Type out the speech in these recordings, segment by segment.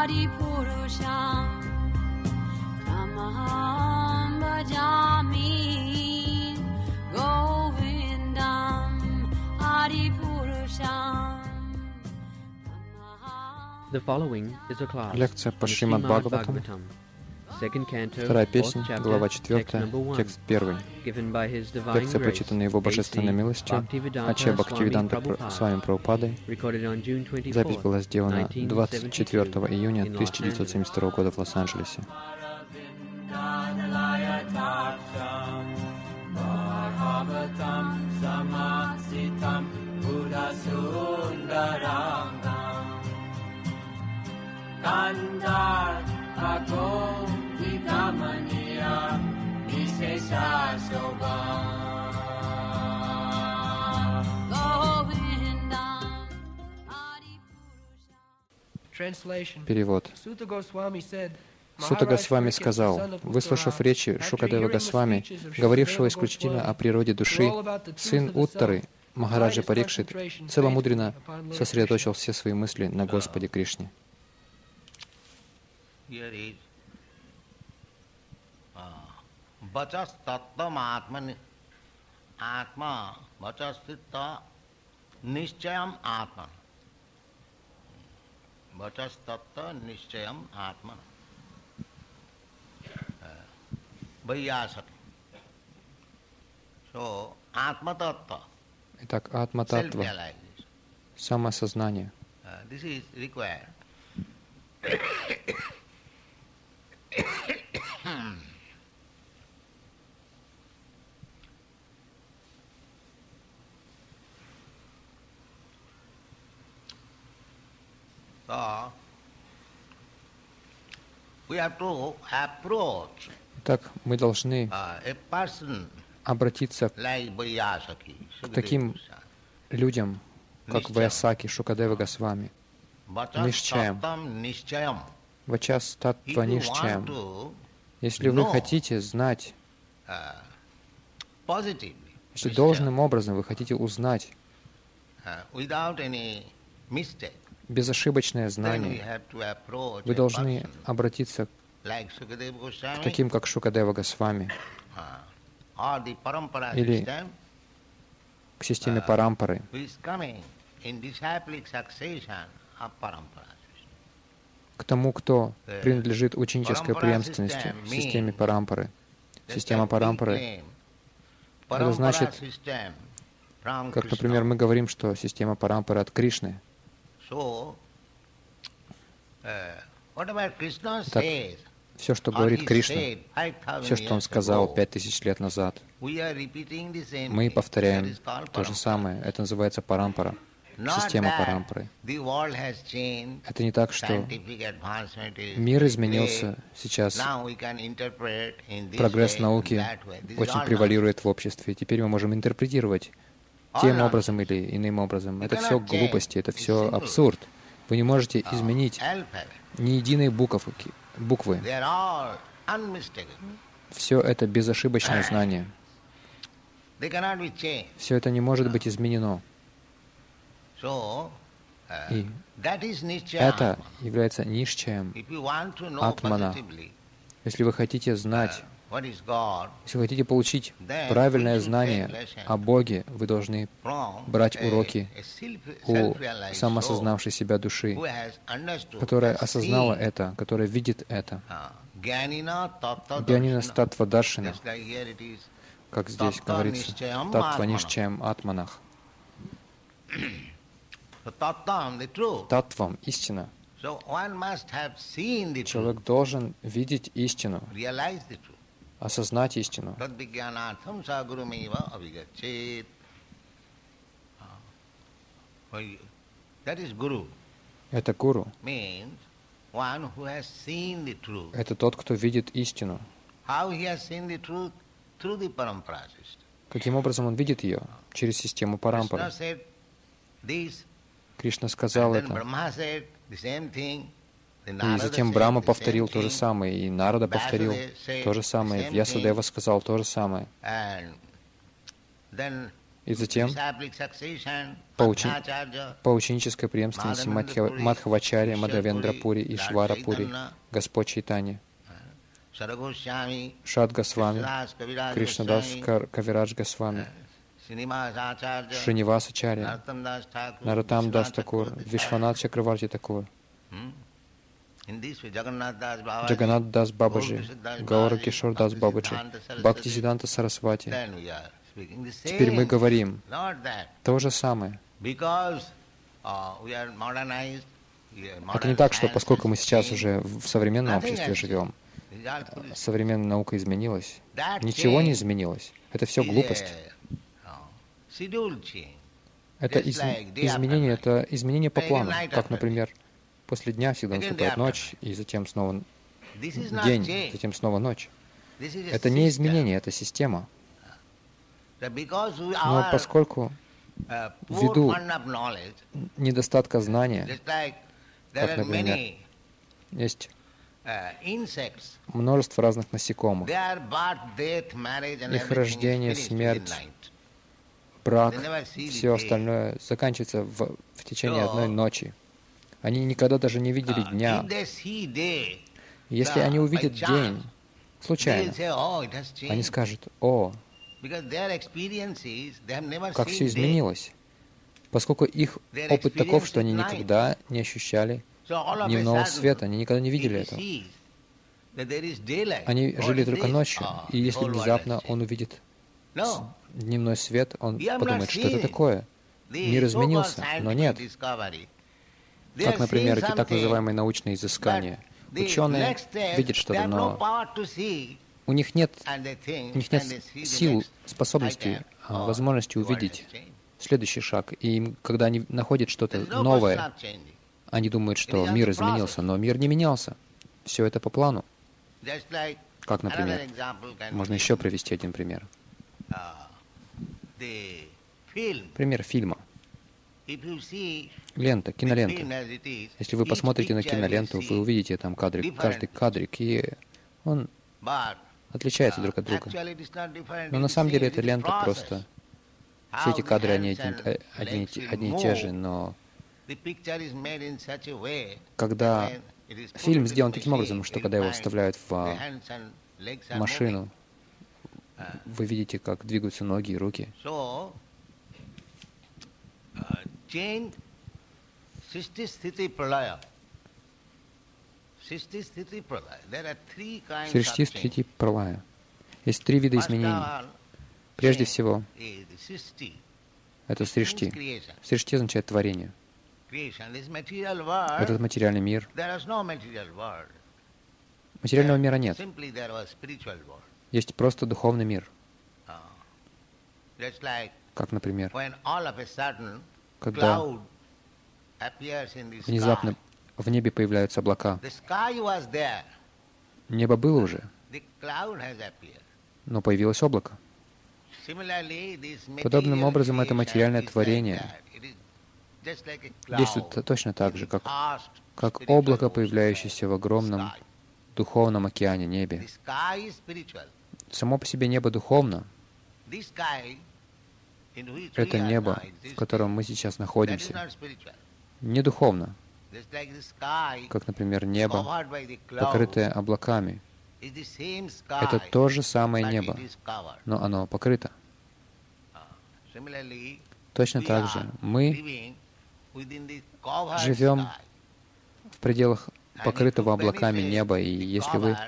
Лекция по Шримад Бхагаватам, вторая песня, глава 4, текст 1. Лекция прочитана Его Божественной милостью, Ачарья Бхактивиданта с вами Прабхупадой. Запись была сделана 24 июня 1972 года в Лос-Анджелесе. Перевод. Сута Госвами сказал, выслушав речи Шукадева Госвами, говорившего исключительно о природе души, сын Уттары, Махараджа Парикшит, целомудренно сосредоточил все свои мысли на Господе Кришне. Vachas tattvam atmani atma vachas titta nischayam atman vachas tatta nischayam atman Vaiyasati. So atma tattva. Итак, атма таттва, самосознание. This is required. So, we have to approach Итак, мы должны a person обратиться like Vaiyasaki, к таким людям, как Ваясаки, Шукадева Госвами, Nishchayam. Вачас Таттва Нишчаям. Если вы хотите знать, если должным образом вы хотите узнать безошибочное знание, вы должны обратиться к таким, как Шукадева Госвами, или к системе Парампары, к тому, кто принадлежит ученической преемственности в системе Парампары. Система Парампары — это значит, как, например, мы говорим, что система Парампары от Кришны. Итак, все, что говорит Кришна, все, что Он сказал 5000 лет назад, мы повторяем то же самое. Это называется Парампара, система Парампары. Это не так, что мир изменился сейчас, прогресс науки очень превалирует в обществе. Теперь мы можем интерпретировать тем образом или иным образом. Это все глупости, это все абсурд. Вы не можете изменить ни единой буквы. Все это безошибочное знание. Все это не может быть изменено. И это является нишчаем атмана. Если вы хотите знать, если вы хотите получить правильное знание о Боге, вы должны брать уроки у самоосознавшей себя души, которая осознала это, которая видит это. Гьянина таттва даршина, как здесь говорится, таттва нишчаям атманах. Таттвам, истина. Человек должен видеть истину, осознать истину. Это гуру. Это тот, кто видит истину. Каким образом он видит ее? Через систему Парампары. Кришна сказал это. И затем Брахма повторил то же самое, и Нарада повторил то же самое, Вьясадева сказал то же самое. И затем по ученической преемственности Мадхавачарья, Мадхавендра Пури, Ишвара Пури, Господь Чайтанья, Шад Госвами, Кришнадас Кавирадж Госвами, Шринивас Ачарья, Нароттам Дас Такур, Вишванат Чакраварти Такур, Джаганнат Дас Бабаджи, Гаура Кишор Дас Бабаджи, Бхакти Сиданта Сарасвати. Теперь мы говорим то же самое. Это не так, что поскольку мы сейчас уже в современном обществе живем, современная наука изменилась. Ничего не изменилось. Это все глупость. Это изменение по плану. Как, например, после дня всегда наступает ночь, и затем снова день, затем снова ночь. Это не изменение, это система. Но поскольку ввиду недостатка знания, как, например, есть множество разных насекомых, их рождение, смерть, брак, все остальное заканчивается в течение одной ночи. Они никогда даже не видели дня. Если они увидят день случайно, они скажут: «О, как все изменилось», поскольку их опыт таков, что они никогда не ощущали дневного света, они никогда не видели этого. Они жили только ночью, и если внезапно он увидит дневной свет, он подумает, что это такое. Мир изменился, но нет. Как, например, эти так называемые научные изыскания. Ученые видят что-то, но у них нет сил, способностей, возможности увидеть следующий шаг. И когда они находят что-то новое, они думают, что мир изменился, но мир не менялся. Все это по плану. Как, например, можно еще привести один пример. Пример фильма. Лента, кинолента. Если вы посмотрите на киноленту, вы увидите там каждый кадрик, и он отличается друг от друга. Но на самом деле эта лента просто... Все эти кадры, они одни и те же, но когда фильм сделан таким образом, что когда его вставляют в машину, вы видите, как двигаются ноги и руки. Сришти, Стхити, Пралая. Есть три вида изменений. Прежде всего, это сришти. Сришти означает творение. Этот материальный мир. Материального мира нет. Есть просто духовный мир. Как, например, когда внезапно в небе появляются облака. Небо было уже, но появилось облако. Подобным образом это материальное творение действует точно так же, как облако, появляющееся в огромном духовном океане, небе. Само по себе небо духовно. Это небо, в котором мы сейчас находимся, не духовно, как, например, небо, покрытое облаками. Это то же самое небо, но оно покрыто. Точно так же мы живем в пределах покрытого облаками неба, и если вы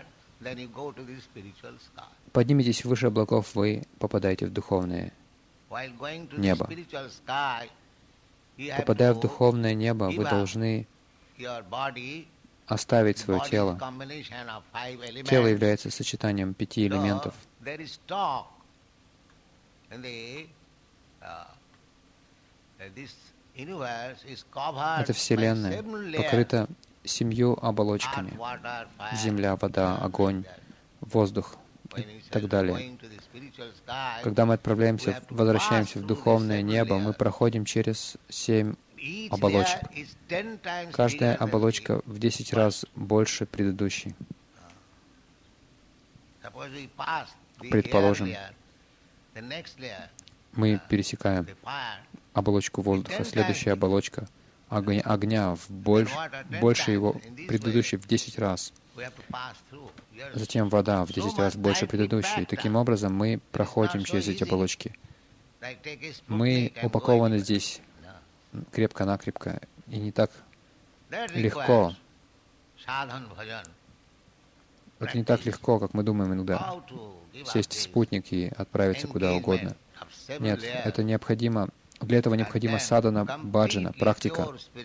подниметесь выше облаков, вы попадаете в духовное небо. Попадая в духовное небо, вы должны оставить свое тело. Тело является сочетанием 5 элементов. Эта Вселенная покрыта 7 оболочками. Земля, вода, огонь, воздух и так далее. Когда мы возвращаемся в духовное небо, мы проходим через 7 оболочек. Каждая оболочка в 10 раз больше предыдущей. Предположим, мы пересекаем оболочку воздуха, следующая оболочка огня больше его предыдущей в 10 раз. Затем вода в 10 раз больше предыдущей. Таким образом, мы проходим через эти оболочки. Мы упакованы здесь крепко-накрепко, и не так легко. Это не так легко, как мы думаем иногда. Сесть в спутник и отправиться куда угодно. Нет, это необходимо. Для этого необходима садхана баджана, практика.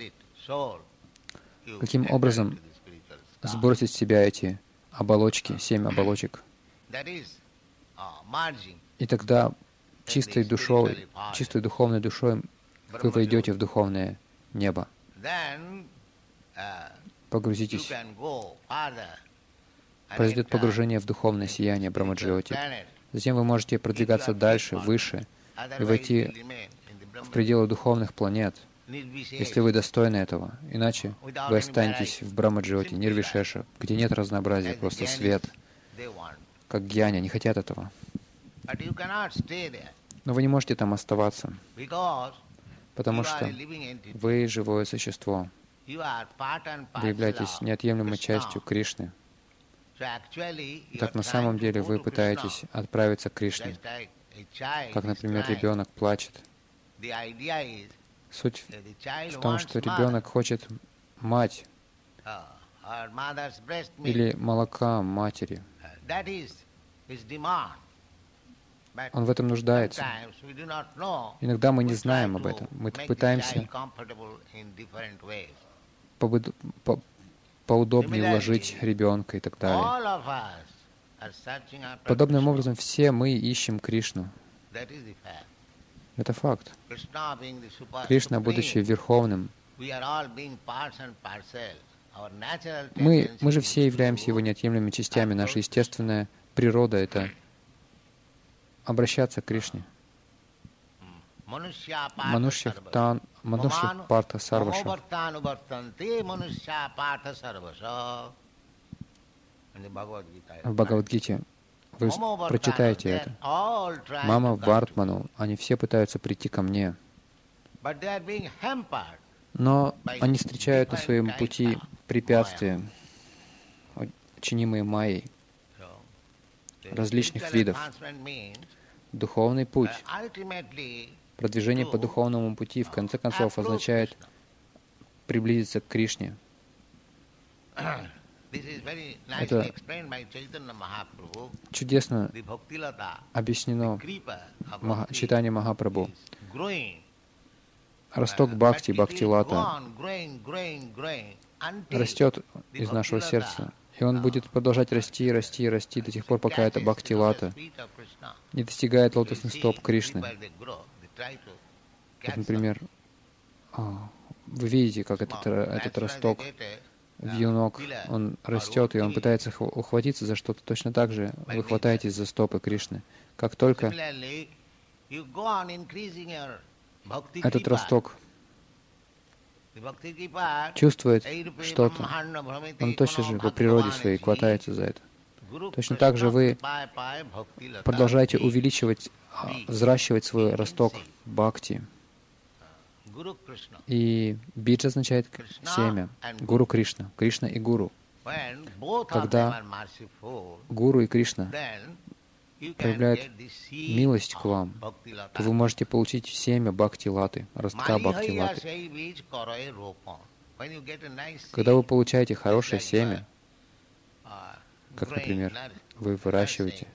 Каким образом сбросить с себя эти оболочки, 7 оболочек? И тогда чистой духовной душой вы войдете в духовное небо. Погрузитесь. Произойдет погружение в духовное сияние Брахмаджьоти. Затем вы можете продвигаться дальше, выше, и войти в пределы духовных планет, если вы достойны этого. Иначе вы останетесь в Брахмаджьоти, Нирвишеша, где нет разнообразия, просто свет. Как гьяни, не хотят этого. Но вы не можете там оставаться, потому что вы живое существо. Вы являетесь неотъемлемой частью Кришны. Так на самом деле вы пытаетесь отправиться к Кришне. Как, например, ребенок плачет. Суть в том, что ребенок хочет мать или молока матери. Он в этом нуждается. Иногда мы не знаем об этом. Мы пытаемся поудобнее уложить ребенка и так далее. Подобным образом все мы ищем Кришну. Это факт. Кришна, будучи Верховным, мы же все являемся Его неотъемлемыми частями. Наша естественная природа — это обращаться к Кришне. Манушья Парта Сарваша. В Бхагавад-гите вы прочитаете это. Мама Вартману, они все пытаются прийти ко мне. Но они встречают на своем пути препятствия, чинимые майей, различных видов. Духовный путь, продвижение по духовному пути, в конце концов, означает приблизиться к Кришне. Это чудесно объяснено читание Махапрабху. Росток бхакти, бхакти-лата, растет из нашего сердца. И он будет продолжать расти, расти, расти до тех пор, пока эта бхакти-лата не достигает лотосных стоп Кришны. Как, например, вы видите, как этот росток, вьюнок, он растет, и он пытается ухватиться за что-то. Точно так же вы хватаетесь за стопы Кришны. Как только этот росток чувствует что-то, он точно же по природе своей хватается за это. Точно так же вы продолжаете увеличивать, взращивать свой росток бхакти. И биджа означает семя. Гуру Кришна. Кришна и Гуру. Когда Гуру и Кришна проявляют милость к вам, то вы можете получить семя бхакти-латы, ростка бхакти-латы. Когда вы получаете хорошее семя, как, например, вы выращиваете,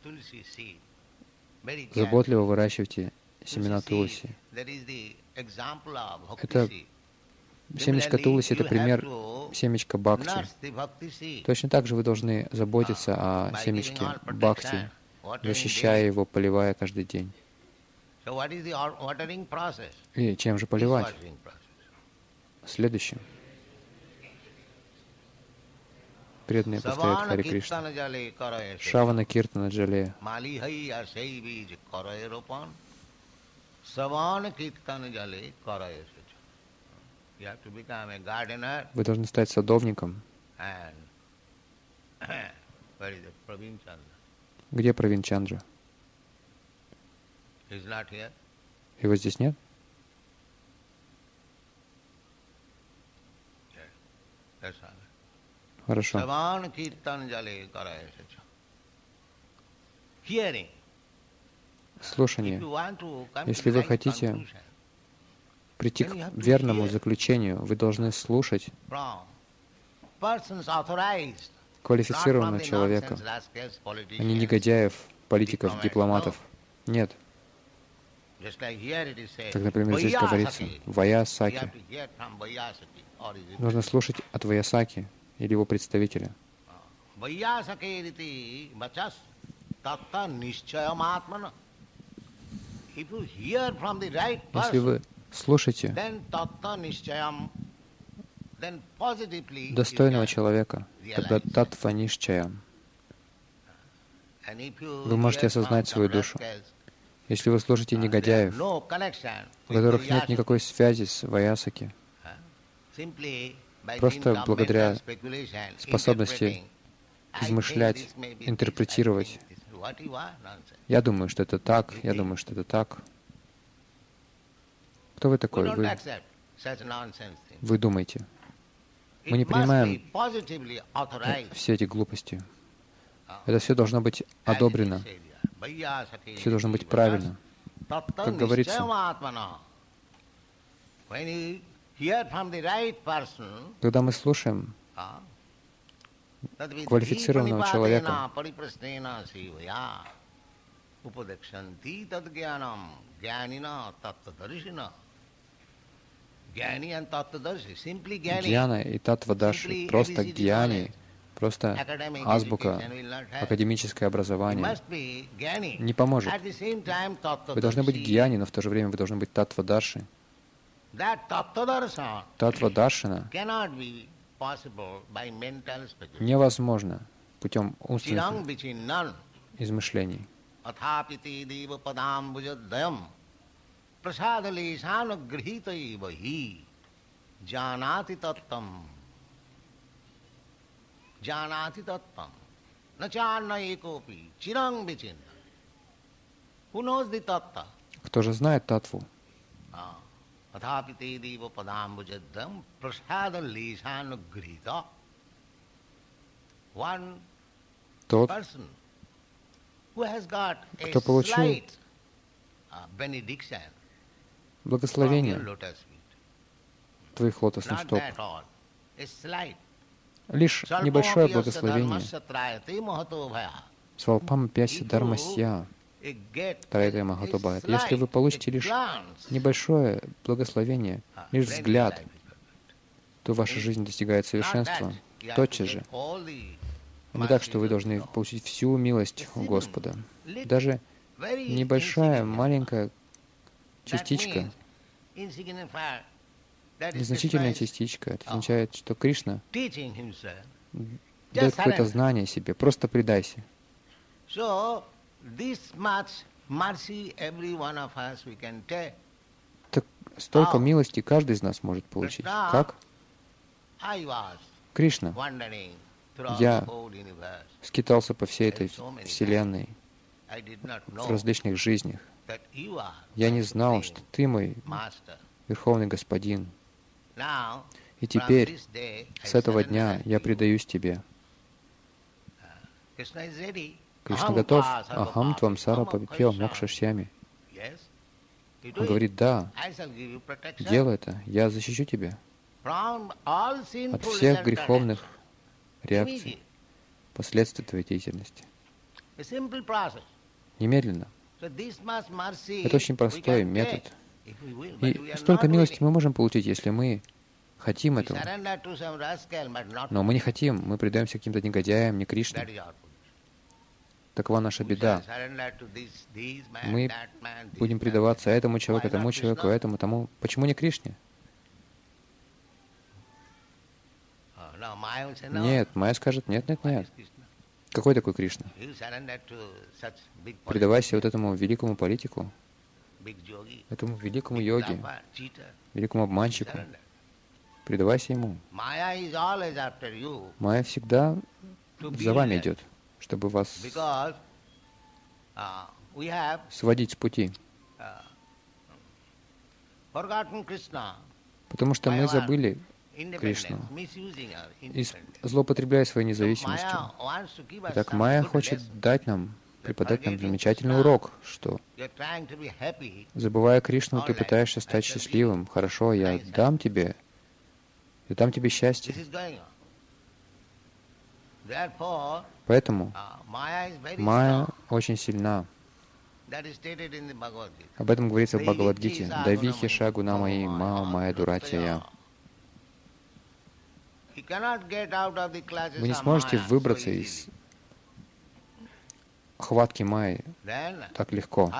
заботливо выращиваете семена тулси. Это семечко тулси — это пример семечка бхакти. Точно так же вы должны заботиться о семечке бхакти, защищая его, поливая каждый день. И чем же поливать? Следующим. Преданные повторяют Хари Кришна. Шавана Киртана Джале. Вы должны стать садовником. Где Правин Чандра? Его здесь нет? Хорошо. Слушание. Если вы хотите прийти к верному заключению, вы должны слушать квалифицированного человека, а не негодяев, политиков, дипломатов. Нет. Как, например, здесь говорится, Ваясаки. Нужно слушать от Ваясаки или его представителя. Если вы слушаете достойного человека, тогда таттва нишчая. Вы можете осознать свою душу. Если вы слушаете негодяев, у которых нет никакой связи с Ваясаки, просто благодаря способности измышлять, интерпретировать, я думаю, что это так, я думаю, что это так. Кто вы такой? Вы думаете. Мы не принимаем все эти глупости. Это все должно быть одобрено. Все должно быть правильно. Как говорится, когда мы слушаем квалифицированного человека, гьяна и таттвадарши, просто гьяни, просто азбука, академическое образование не поможет. Вы должны быть гьяни, но в то же время вы должны быть таттвадарши. Таттвадаршина невозможно путем умственных измышлений. Кто же знает таттву? Тот, кто получил благословение твоих лотосных стоп, лишь небольшое благословение. Свалпам пяси дармасья, Тарайта Махатубхая. Если вы получите лишь небольшое благословение, лишь взгляд, то ваша жизнь достигает совершенства тотчас же. Не так, что вы должны получить всю милость у Господа. Даже небольшая, маленькая частичка, незначительная частичка, это означает, что Кришна дает какое-то знание себе. Просто предайся. Так столько милости каждый из нас может получить. Как? Кришна. Я скитался по всей этой Вселенной, в различных жизнях. Я не знал, что Ты мой Верховный Господин. И теперь, с этого дня, я предаюсь Тебе. Кришна готов. Ахам твам сара павипья мокшашьями. Он говорит, да, делай это, я защищу тебя от всех греховных реакций, последствий твоей деятельности. Немедленно. Это очень простой метод. И столько милости мы можем получить, если мы хотим этого. Но мы не хотим, мы предаемся каким-то негодяям, не Кришне. Такова наша беда. Мы будем предаваться этому человеку, этому, тому. Почему не Кришне? Нет, Майя скажет, нет. Какой такой Кришна? Предавайся вот этому великому политику, этому великому йоге, великому обманщику. Предавайся ему. Майя всегда за вами идет, чтобы вас сводить с пути. Потому что мы забыли Кришну и злоупотребляя своей независимостью. Итак, Майя хочет преподать нам замечательный урок, что, забывая Кришну, ты пытаешься стать счастливым. Хорошо, я дам тебе счастье. Поэтому Майя очень сильна. Об этом говорится в Бхагавад-гите. «Дави хиша гуна мои, ма майя дуратья». Вы не сможете выбраться из хватки Майи так легко.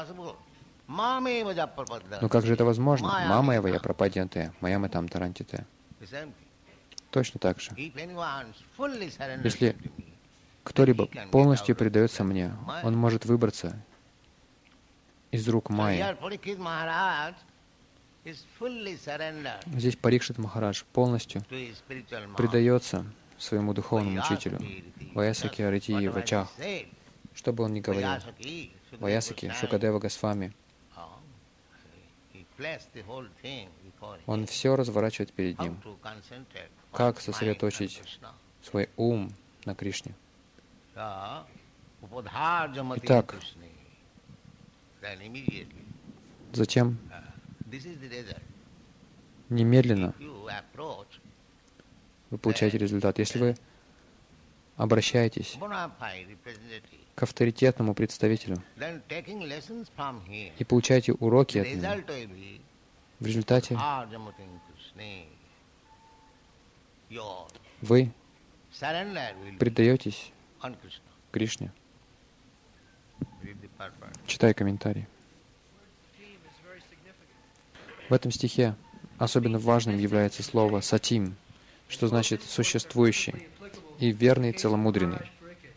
Но как же это возможно? Мама его я пропаденте, моя мы там тарантите. Точно так же. Если кто-либо полностью предается мне, он может выбраться из рук Майи. Здесь Парикшит Махарадж полностью предается своему духовному учителю, Ваясаки Арити Вачах, что бы он ни говорил. Ваясаки, Шукадева Госвами, он все разворачивает перед ним. Как сосредоточить свой ум на Кришне? Итак, затем немедленно вы получаете результат. Если вы обращаетесь к авторитетному представителю и получаете уроки от него, в результате вы предаетесь Кришне. Читай комментарий. В этом стихе особенно важным является слово «сатим», что значит «существующий» и «верный, целомудренный».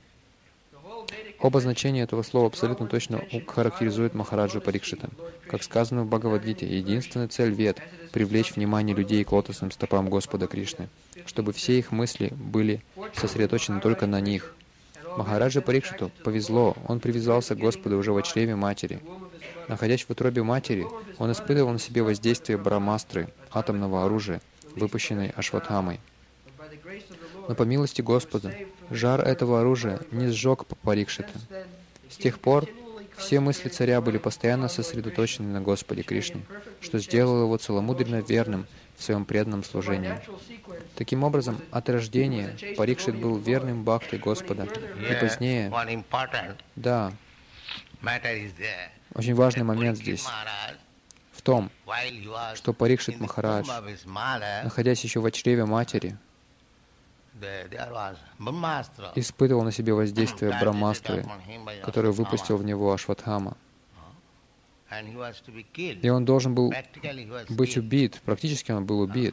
Оба значения этого слова абсолютно точно характеризуют Махараджу Парикшита. Как сказано в Бхагавад-гите, единственная цель Вед — привлечь внимание людей к лотосным стопам Господа Кришны, чтобы все их мысли были сосредоточены только на них. Махараджа Парикшиту повезло, он привязался к Господу уже в чреве матери. Находясь в утробе матери, он испытывал на себе воздействие брамастры, атомного оружия, выпущенной Ашватхамой. Но по милости Господа, жар этого оружия не сжег Парикшита. С тех пор все мысли царя были постоянно сосредоточены на Господе Кришне, что сделало его целомудренно верным в своем преданном служении. Таким образом, от рождения Парикшит был верным бхактой Господа. И позднее, да, очень важный момент здесь в том, что Парикшит Махарадж, находясь еще в чреве матери, испытывал на себе воздействие брамастры, которое выпустил в него Ашватхама. И он должен был быть убит, практически он был убит.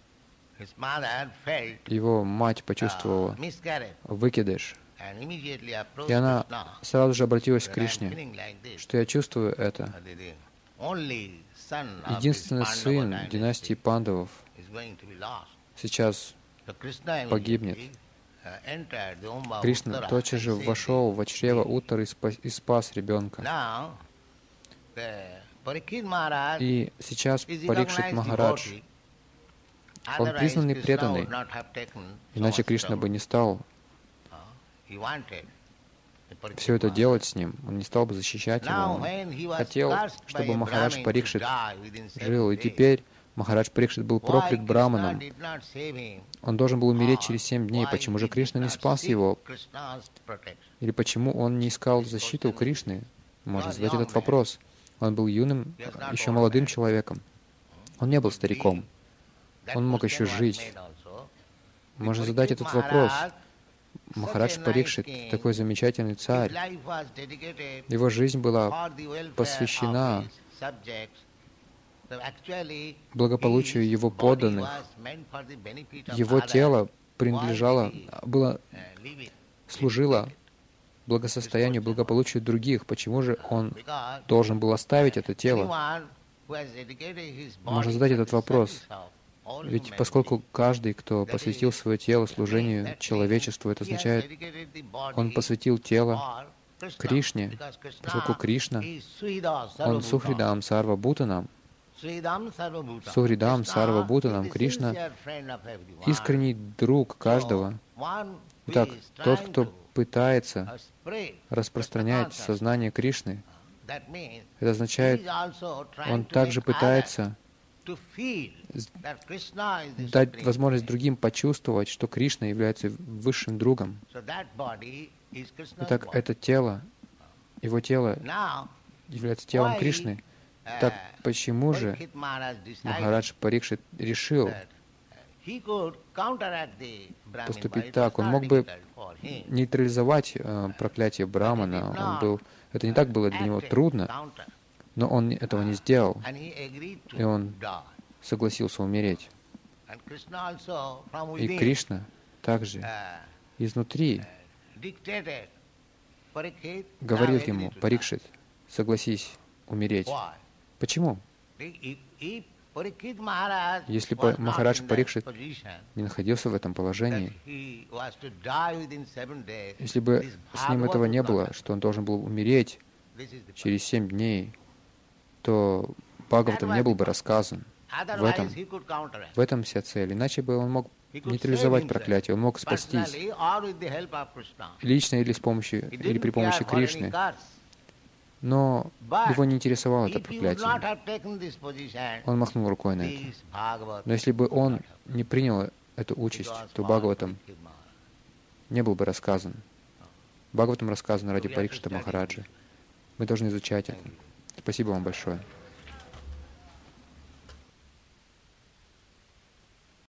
Его мать почувствовала выкидыш, и она сразу же обратилась к Кришне, что я чувствую это. Единственный сын династии Пандавов сейчас погибнет. Кришна тотчас же вошел в чрево Уттары и спас ребенка. И сейчас Парикшит Махарадж, он признанный преданный, иначе Кришна бы не стал все это делать с ним, он не стал бы защищать его. Он хотел, чтобы Махарадж Парикшит жил, и теперь Махарадж Парикшит был проклят Браманом. Он должен был умереть через 7 дней. Почему же Кришна не спас его? Или почему он не искал защиты у Кришны? Можно задать этот вопрос. Он был юным, еще молодым человеком. Он не был стариком. Он мог еще жить. Можно задать этот вопрос. Mахарадж Парикшит, такой замечательный царь, его жизнь была посвящена благополучию его подданных. Его тело служило благосостоянию, благополучию других. Почему же он должен был оставить это тело? Можно задать этот вопрос. Ведь поскольку каждый, кто посвятил свое тело служению человечеству, это означает, он посвятил тело Кришне, поскольку Кришна, он Сухридам Сарва Бхутанам, Сухридам Сарва Бхутанам. Кришна — искренний друг каждого. Итак, тот, кто пытается распространять сознание Кришны, это означает, он также пытается дать возможность другим почувствовать, что Кришна является высшим другом. Итак, это тело, его тело является телом Кришны. Так почему же Махарадж Парикшит решил поступить так? Он мог бы нейтрализовать проклятие Брамана. Это не так было для него трудно, но он этого не сделал, и он согласился умереть. И Кришна также изнутри говорил ему: Парикшит, согласись умереть. Почему? Если бы Махарадж Парикшит не находился в этом положении, если бы с ним этого не было, что он должен был умереть через 7 дней, то Бхагаватам не был бы рассказан. В этом вся цель. Иначе бы он мог нейтрализовать проклятие, он мог спастись лично или при помощи Кришны. Но его не интересовало это проклятие. Он махнул рукой на это. Но если бы он не принял эту участь, то Бхагаватам не был бы рассказан. Бхагаватам рассказан ради Парикшита Махараджа. Мы должны изучать это. Спасибо вам большое.